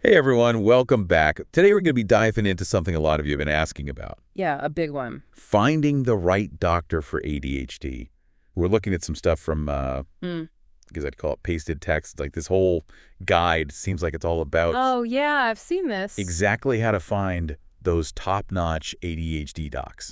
Hey everyone, welcome back. Today we're going to be diving into something a lot of you have been asking about. Yeah, a big one. Finding the right doctor for ADHD. We're looking at some stuff from, I guess I'd call it pasted text. Like this whole guide seems like it's all about Oh, yeah, I've seen this. exactly how to find those top-notch ADHD docs.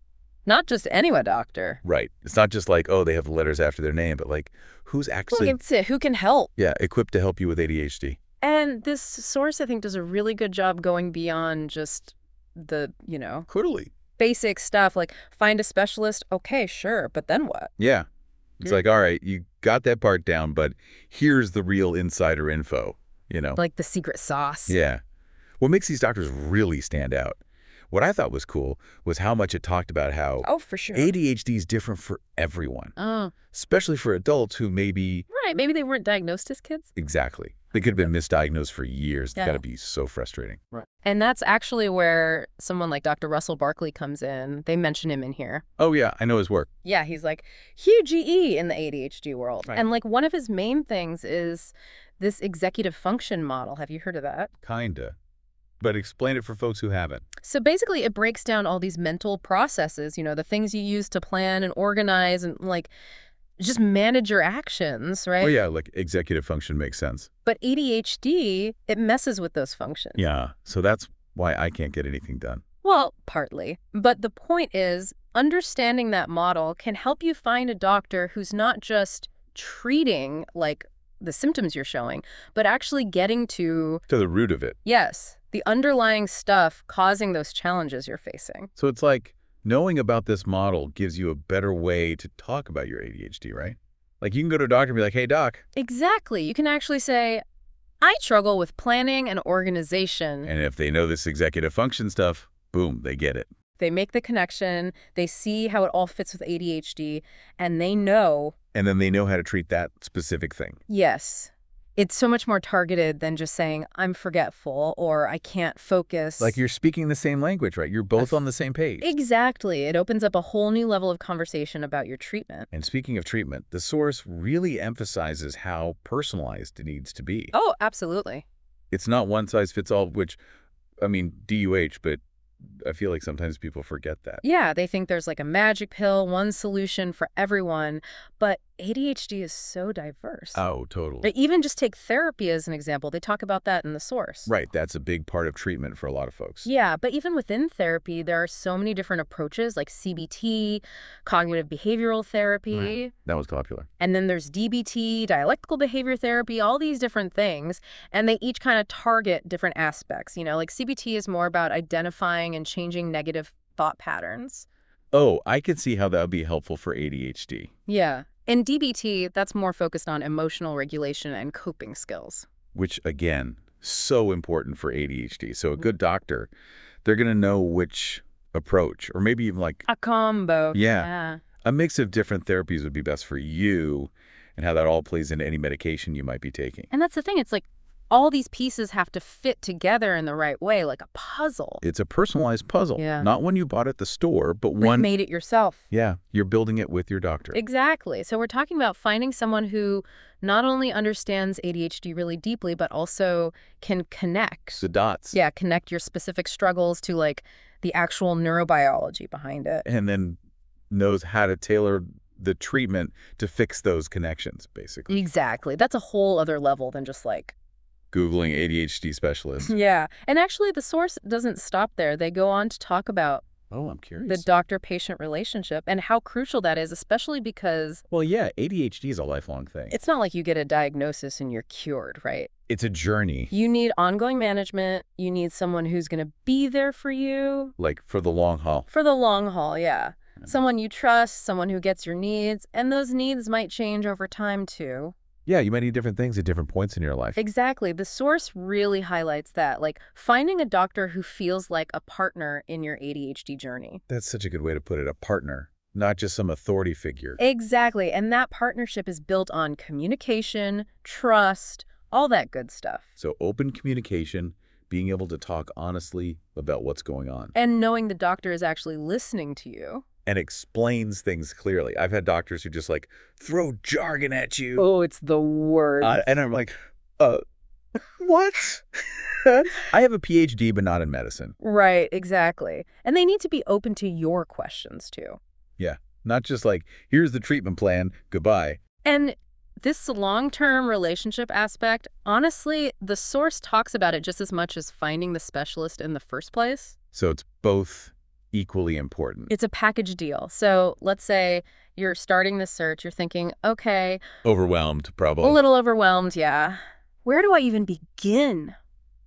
Not just anyone doctor. Right. It's not just like, oh, they have the letters after their name, but like who's actually, Who can help? yeah, equipped to help you with ADHD. And this source, I think, does a really good job going beyond just the, Totally. basic stuff. Like, find a specialist. Okay, sure. But then what? Yeah. It's like, all right, you got that part down, but here's the real insider info, Like the secret sauce. Yeah. What makes these doctors really stand out? What I thought was cool was how much it talked about how Oh, for sure. ADHD is different for everyone, Oh, especially for adults who maybe, right. Maybe they weren't diagnosed as kids. exactly, they could have been misdiagnosed for years. It's Yeah. got to be so frustrating. Right. And that's actually where someone like Dr. Russell Barkley comes in. They mention him in here. Oh, yeah, I know his work. Yeah, he's like huge EE in the ADHD world. Right. And like one of his main things is this executive function model. Have you heard of that? Kinda. But explain it for folks who haven't. So basically it breaks down all these mental processes, the things you use to plan and organize and like just manage your actions, right? Oh, yeah, like executive function makes sense. But ADHD, it messes with those functions. Yeah, so that's why I can't get anything done. Well, partly. But the point is, understanding that model can help you find a doctor who's not just treating like the symptoms you're showing, but actually getting to, To the root of it. yes, the underlying stuff causing those challenges you're facing. So it's like knowing about this model gives you a better way to talk about your ADHD, right? Like you can go to a doctor and be like, hey, doc. Exactly. You can actually say, I struggle with planning and organization. And if they know this executive function stuff, boom, they get it. They make the connection, they see how it all fits with ADHD, and they know, And then they know how to treat that specific thing. yes, it's so much more targeted than just saying, I'm forgetful or I can't focus. Like you're speaking the same language, right? You're both on the same page. Exactly. It opens up a whole new level of conversation about your treatment. And speaking of treatment, the source really emphasizes how personalized it needs to be. Oh, absolutely. It's not one size fits all, which, I mean, DUH, but I feel like sometimes people forget that. Yeah, they think there's like a magic pill, one solution for everyone, but ADHD is so diverse. Oh, totally. But even just take therapy as an example. They talk about that in the source. Right, that's a big part of treatment for a lot of folks. Yeah, but even within therapy, there are so many different approaches like CBT, cognitive behavioral therapy, Right. That was popular. and then there's DBT, dialectical behavior therapy, all these different things, and they each kind of target different aspects. Like CBT is more about identifying and changing negative thought patterns. Oh, I could see how that would be helpful for ADHD. Yeah. In DBT, that's more focused on emotional regulation and coping skills. Which, again, so important for ADHD. So a good doctor, they're going to know which approach, or maybe even like A combo. Yeah. a mix of different therapies would be best for you and how that all plays into any medication you might be taking. And that's the thing. It's like all these pieces have to fit together in the right way, like a puzzle. It's a personalized puzzle. Yeah. Not one you bought at the store, but Like one, made it yourself. yeah, you're building it with your doctor. Exactly. So we're talking about finding someone who not only understands ADHD really deeply, but also can connect. The dots. Yeah, connect your specific struggles to like the actual neurobiology behind it. And then knows how to tailor the treatment to fix those connections, basically. Exactly. That's a whole other level than just like, Googling ADHD specialist. yeah. And actually the source doesn't stop there. They go on to talk about Oh, I'm curious. the doctor-patient relationship and how crucial that is, especially because Well, yeah, ADHD is a lifelong thing. it's not like you get a diagnosis and you're cured, right? It's a journey, You need ongoing management. You need someone who's going to be there for you like for the long haul. for the long haul, yeah. Someone you trust, someone who gets your needs, and those needs might change over time too. Yeah, you might need different things at different points in your life. Exactly. The source really highlights that, like finding a doctor who feels like a partner in your ADHD journey. That's such a good way to put it, a partner, not just some authority figure. Exactly. And that partnership is built on communication, trust, all that good stuff. So open communication, being able to talk honestly about what's going on. And knowing the doctor is actually listening to you. And explains things clearly. I've had doctors who just like throw jargon at you. Oh, it's the worst. And I'm like, what? I have a PhD, but not in medicine. Right, exactly. And they need to be open to your questions, too. Yeah, not just like, here's the treatment plan, goodbye. And this long-term relationship aspect, honestly, the source talks about it just as much as finding the specialist in the first place. So it's both equally important. It's a package deal. So let's say you're starting the search, you're thinking, okay, Overwhelmed, a probably. little overwhelmed, yeah. Where do I even begin?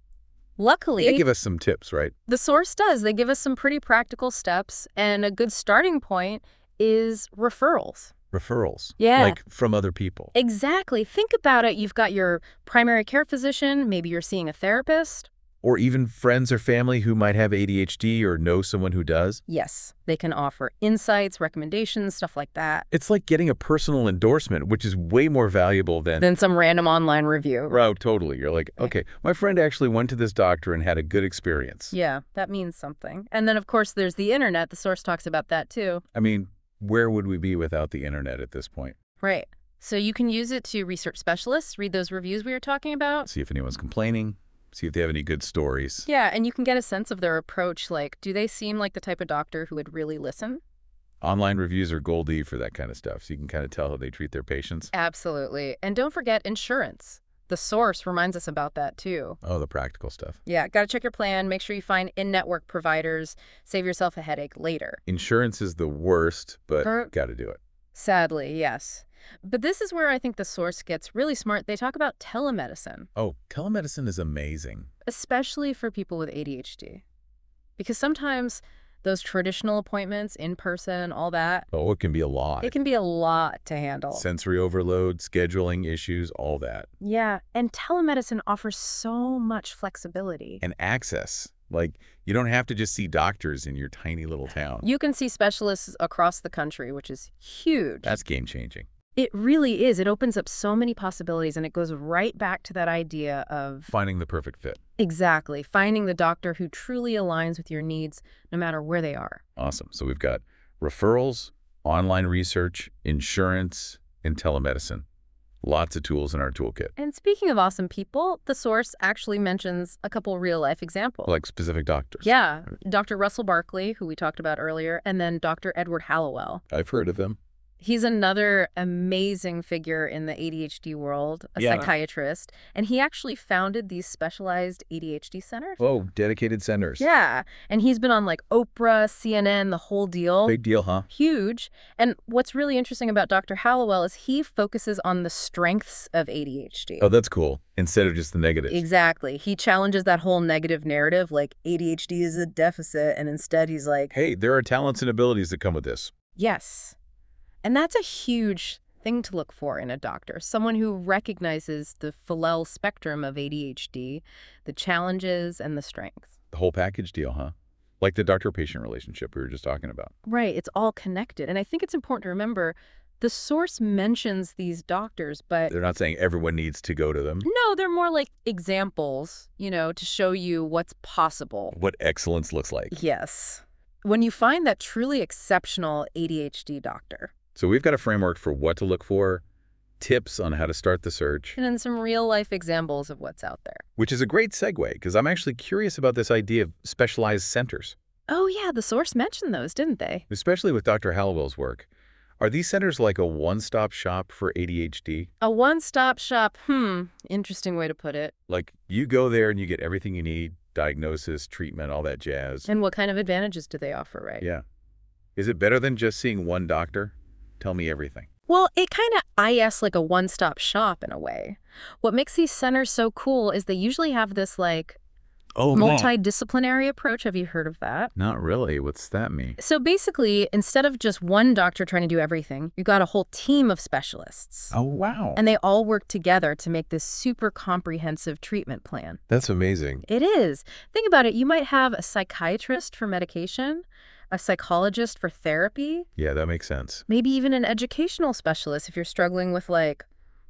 Luckily, They give us some tips, right? the source does. They give us some pretty practical steps, and a good starting point is referrals. Referrals. Yeah. Like from other people. Exactly. Think about it. You've got your primary care physician, maybe you're seeing a therapist. Or even friends or family who might have ADHD or know someone who does. Yes, they can offer insights, recommendations, stuff like that. It's like getting a personal endorsement, which is way more valuable than... Then some random online review. Oh, totally. You're like, okay, my friend actually went to this doctor and had a good experience. Yeah, that means something. And then, of course, there's the internet. The source talks about that, too. I mean, where would we be without the internet at this point? Right. So you can use it to research specialists, read those reviews we were talking about. See if anyone's complaining. See if they have any good stories. Yeah, and you can get a sense of their approach. Like, do they seem like the type of doctor who would really listen? Online reviews are goldie for that kind of stuff, so you can kind of tell how they treat their patients. Absolutely. And don't forget insurance. The source reminds us about that, too. Oh, the practical stuff. Yeah, got to check your plan. Make sure you find in-network providers. Save yourself a headache later. Insurance is the worst, but got to do it. Sadly, yes. But this is where I think the source gets really smart. They talk about telemedicine. Oh, telemedicine is amazing. Especially for people with ADHD. Because sometimes those traditional appointments, in person, all that. Oh, it can be a lot. It can be a lot to handle. Sensory overload, scheduling issues, all that. Yeah, and telemedicine offers so much flexibility. And access. Like, you don't have to just see doctors in your tiny little town. You can see specialists across the country, which is huge. That's game-changing. It really is. It opens up so many possibilities, and it goes right back to that idea of... Finding the perfect fit. Exactly. Finding the doctor who truly aligns with your needs, no matter where they are. Awesome. So we've got referrals, online research, insurance, and telemedicine. Lots of tools in our toolkit. And speaking of awesome people, the source actually mentions a couple real-life examples. Like specific doctors. Yeah. Dr. Russell Barkley, who we talked about earlier, and then Dr. Edward Hallowell. I've heard of them. He's another amazing figure in the ADHD world, a psychiatrist, and he actually founded these specialized ADHD centers. Oh, dedicated centers. Yeah, and he's been on like Oprah, CNN, the whole deal. Big deal, huh? Huge. And what's really interesting about Dr. Hallowell is he focuses on the strengths of ADHD. Oh, that's cool. Instead of just the negatives. Exactly. He challenges that whole negative narrative, like ADHD is a deficit, and instead he's like, hey, there are talents and abilities that come with this. yes. And that's a huge thing to look for in a doctor, someone who recognizes the full spectrum of ADHD, the challenges and the strengths. The whole package deal, huh? Like the doctor-patient relationship we were just talking about. Right. It's all connected. And I think it's important to remember the source mentions these doctors, but... they're not saying everyone needs to go to them. No, they're more like examples, you know, to show you what's possible. What excellence looks like. Yes. When you find that truly exceptional ADHD doctor... So we've got a framework for what to look for, tips on how to start the search. and then some real-life examples of what's out there. Which is a great segue, because I'm actually curious about this idea of specialized centers. Oh, yeah, the source mentioned those, didn't they? Especially with Dr. Hallowell's work. Are these centers like a one-stop shop for ADHD? A one-stop shop, interesting way to put it. Like, you go there and you get everything you need, diagnosis, treatment, all that jazz. And what kind of advantages do they offer, right? Yeah. Is it better than just seeing one doctor? Tell me everything. Well, it kind of IS like a one-stop shop in a way. What makes these centers so cool is they usually have this like multidisciplinary approach. Have you heard of that? Not really. What's that mean? So basically, instead of just one doctor trying to do everything, you got a whole team of specialists. Oh, wow. And they all work together to make this super comprehensive treatment plan. That's amazing. It is. Think about it. You might have a psychiatrist for medication, a psychologist for therapy. Yeah, that makes sense. Maybe even an educational specialist if you're struggling with like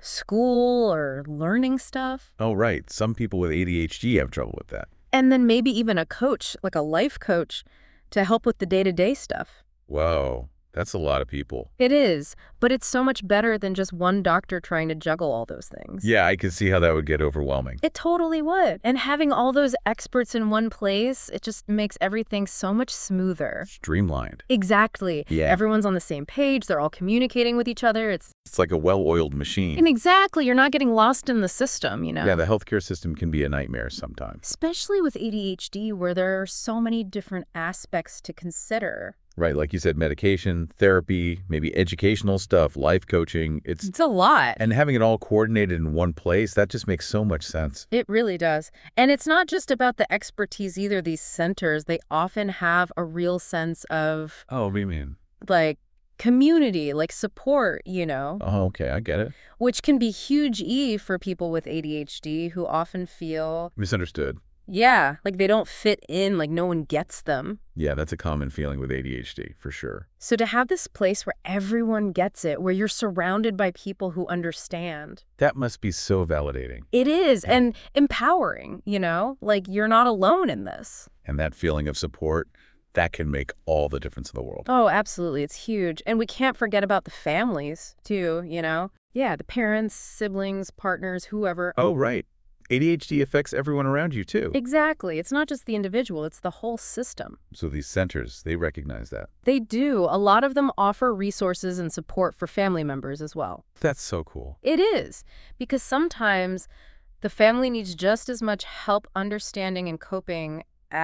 school or learning stuff. Oh, right. Some people with ADHD have trouble with that. And then maybe even a coach, like a life coach, to help with the day-to-day stuff. Whoa. That's a lot of people. It is, but it's so much better than just one doctor trying to juggle all those things. Yeah, I could see how that would get overwhelming. It totally would. And having all those experts in one place, it just makes everything so much smoother. Streamlined. Exactly. Yeah. Everyone's on the same page. They're all communicating with each other. It's like a well-oiled machine. And exactly. You're not getting lost in the system, you know? Yeah, the healthcare system can be a nightmare sometimes. Especially with ADHD, where there are so many different aspects to consider. Right, like you said, medication, therapy, maybe educational stuff, life coaching. It's a lot. And having it all coordinated in one place, that just makes so much sense. It really does. And it's not just about the expertise either. These centers, they often have a real sense of, Oh, what do you mean? like, community, like support, you know? Oh, okay, I get it. Which can be huge for people with ADHD who often feel, Misunderstood. yeah, like they don't fit in, like no one gets them. Yeah, that's a common feeling with ADHD, for sure. So to have this place where everyone gets it, where you're surrounded by people who understand. That must be so validating. It is, and empowering, you know? Like you're not alone in this. And that feeling of support, that can make all the difference in the world. Oh, absolutely. It's huge. And we can't forget about the families, too, you know? Yeah, the parents, siblings, partners, whoever. Oh, right. ADHD affects everyone around you, too. Exactly. It's not just the individual, it's the whole system. So these centers, they recognize that. They do. A lot of them offer resources and support for family members as well. That's so cool. It is, because sometimes the family needs just as much help understanding and coping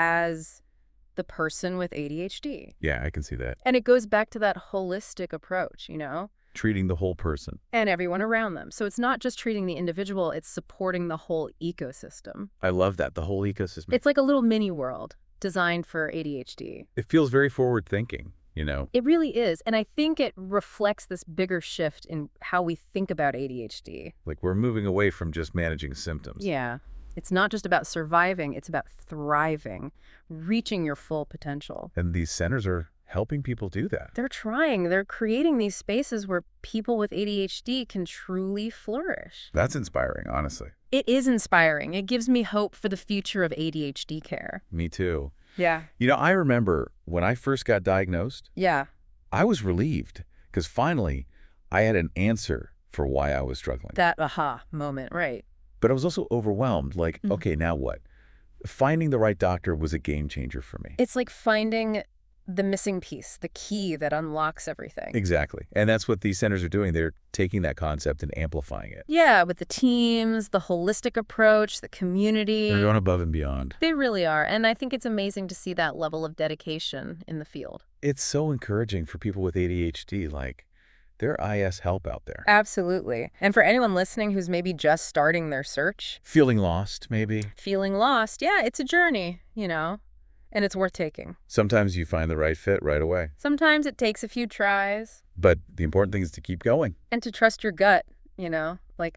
as the person with ADHD. Yeah, I can see that. And it goes back to that holistic approach, you know? Treating the whole person. And everyone around them. So it's not just treating the individual, it's supporting the whole ecosystem. I love that, the whole ecosystem. It's like a little mini world designed for ADHD. It feels very forward-thinking, you know? It really is. And I think it reflects this bigger shift in how we think about ADHD. Like we're moving away from just managing symptoms. Yeah. It's not just about surviving, it's about thriving, reaching your full potential. And these centers are helping people do that. They're trying. They're creating these spaces where people with ADHD can truly flourish. That's inspiring, honestly. It is inspiring. It gives me hope for the future of ADHD care. Me too. Yeah. You know, I remember when I first got diagnosed, Yeah. I was relieved because finally I had an answer for why I was struggling. That aha moment, right. But I was also overwhelmed. Like, okay, now what? Finding the right doctor was a game changer for me. It's like finding the missing piece, the key that unlocks everything. Exactly. And that's what these centers are doing. They're taking that concept and amplifying it. Yeah, with the teams, the holistic approach, the community. They're going above and beyond. They really are. And I think it's amazing to see that level of dedication in the field. It's so encouraging for people with ADHD. Like, there are IS help out there. Absolutely. And for anyone listening who's maybe just starting their search, Feeling lost, maybe. feeling lost, yeah, it's a journey, you know, and it's worth taking. Sometimes you find the right fit right away. Sometimes it takes a few tries. But the important thing is to keep going. And to trust your gut, you know, like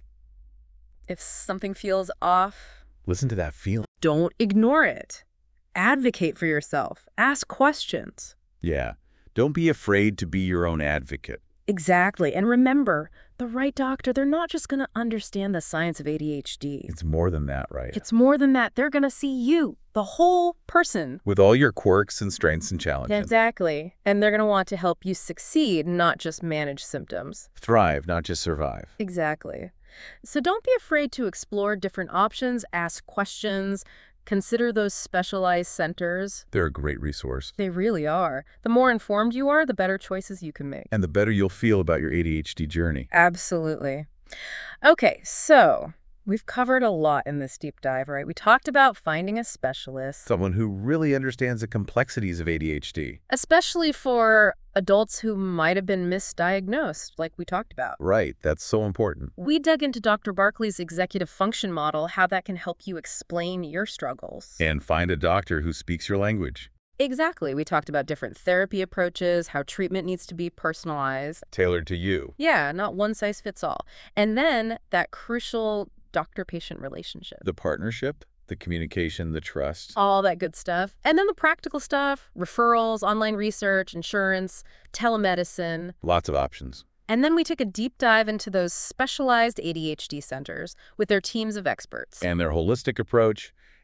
if something feels off, Listen to that feeling. don't ignore it. Advocate for yourself. Ask questions. Yeah. Don't be afraid to be your own advocate. Exactly. And remember, the right doctor, they're not just going to understand the science of ADHD. It's more than that, right? It's more than that. They're going to see you, the whole person. With all your quirks and strengths and challenges. Exactly. And they're going to want to help you succeed, not just manage symptoms. Thrive, not just survive. Exactly. So don't be afraid to explore different options, ask questions, consider those specialized centers. They're a great resource. They really are. The more informed you are, the better choices you can make. And the better you'll feel about your ADHD journey. Absolutely. Okay, so we've covered a lot in this deep dive, right? We talked about finding a specialist, Someone who really understands the complexities of ADHD. especially for adults who might have been misdiagnosed, like we talked about. Right, that's so important. We dug into Dr. Barkley's executive function model, how that can help you explain your struggles. And find a doctor who speaks your language. Exactly. We talked about different therapy approaches, how treatment needs to be personalized. Tailored to you. Yeah, not one size fits all. And then that crucial doctor-patient relationship. The partnership, the communication, the trust. All that good stuff. And then the practical stuff, referrals, online research, insurance, telemedicine. Lots of options. And then we took a deep dive into those specialized ADHD centers with their teams of experts. And their holistic approach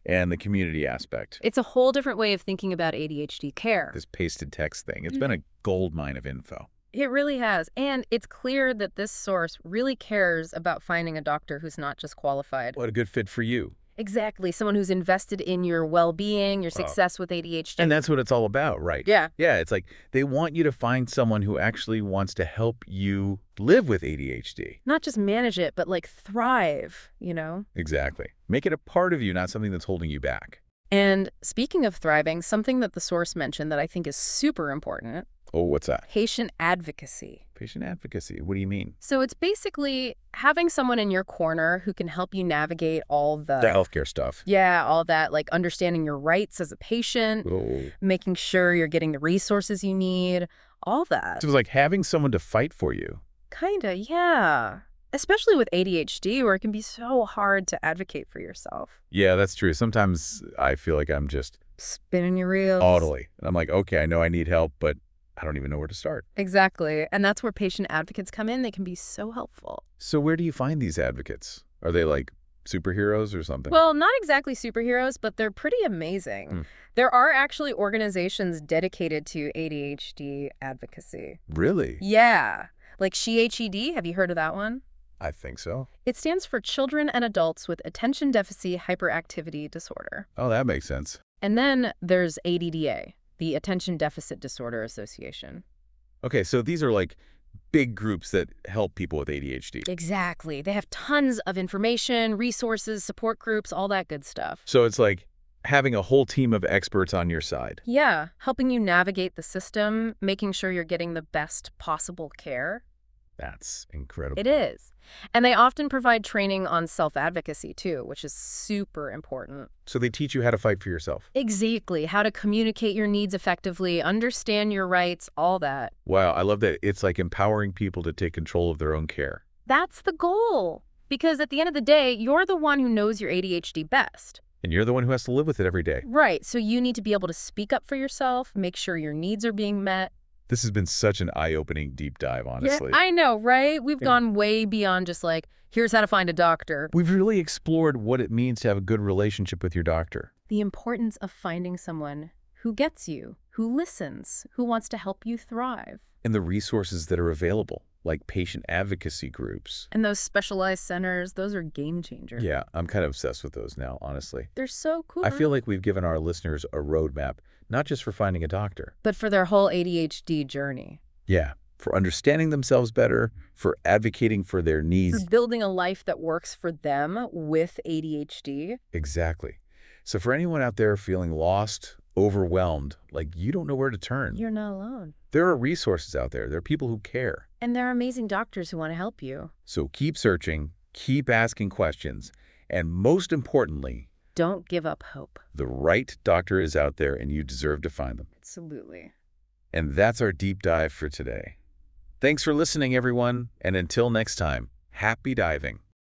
and the community aspect. It's a whole different way of thinking about ADHD care. This pasted text thing. It's been a gold mine of info. It really has. And it's clear that this source really cares about finding a doctor who's not just qualified. What a good fit for you. Exactly. Someone who's invested in your well-being, your success with ADHD. And that's what it's all about, right? Yeah. Yeah, it's like they want you to find someone who actually wants to help you live with ADHD. Not just manage it, but like thrive, you know? Exactly. Make it a part of you, not something that's holding you back. And speaking of thriving, something that the source mentioned that I think is super important. Oh, what's that? Patient advocacy. Patient advocacy. What do you mean? So it's basically having someone in your corner who can help you navigate all the healthcare stuff. Yeah, all that, like understanding your rights as a patient, making sure you're getting the resources you need, all that. So it's like having someone to fight for you. Kinda, yeah. Especially with ADHD, where it can be so hard to advocate for yourself. Yeah, that's true. Sometimes I feel like I'm just spinning your reels. Totally. And I'm like, okay, I know I need help, but I don't even know where to start. Exactly. And that's where patient advocates come in. They can be so helpful. So where do you find these advocates? Are they like superheroes or something? Well, not exactly superheroes, but they're pretty amazing. There are actually organizations dedicated to ADHD advocacy. Really? Yeah. Like SHED, have you heard of that one? I think so. It stands for Children and Adults with Attention Deficit Hyperactivity Disorder. Oh, that makes sense. And then there's ADDA, the Attention Deficit Disorder Association. Okay, so these are like big groups that help people with ADHD. Exactly. They have tons of information, resources, support groups, all that good stuff. So it's like having a whole team of experts on your side. Yeah, helping you navigate the system, making sure you're getting the best possible care. That's incredible. It is. And they often provide training on self-advocacy, too, which is super important. So they teach you how to fight for yourself. Exactly. How to communicate your needs effectively, understand your rights, all that. Wow, I love that. It's like empowering people to take control of their own care. That's the goal. Because at the end of the day, you're the one who knows your ADHD best. And you're the one who has to live with it every day. Right. So you need to be able to speak up for yourself, make sure your needs are being met. This has been such an eye-opening deep dive, honestly. Yeah, I know, right? We've gone way beyond just like, here's how to find a doctor. We've really explored what it means to have a good relationship with your doctor. The importance of finding someone who gets you, who listens, who wants to help you thrive. And the resources that are available, like patient advocacy groups. And those specialized centers, those are game changers. Yeah, I'm kind of obsessed with those now, honestly. They're so cool. I feel like we've given our listeners a roadmap, not just for finding a doctor, but for their whole ADHD journey. Yeah, for understanding themselves better, for advocating for their needs. For building a life that works for them with ADHD. Exactly. So for anyone out there feeling lost, overwhelmed, like you don't know where to turn. You're not alone. There are resources out there. There are people who care. And there are amazing doctors who want to help you. So keep searching, keep asking questions, and most importantly, don't give up hope. The right doctor is out there and you deserve to find them. Absolutely. And that's our deep dive for today. Thanks for listening, everyone. And until next time, happy diving.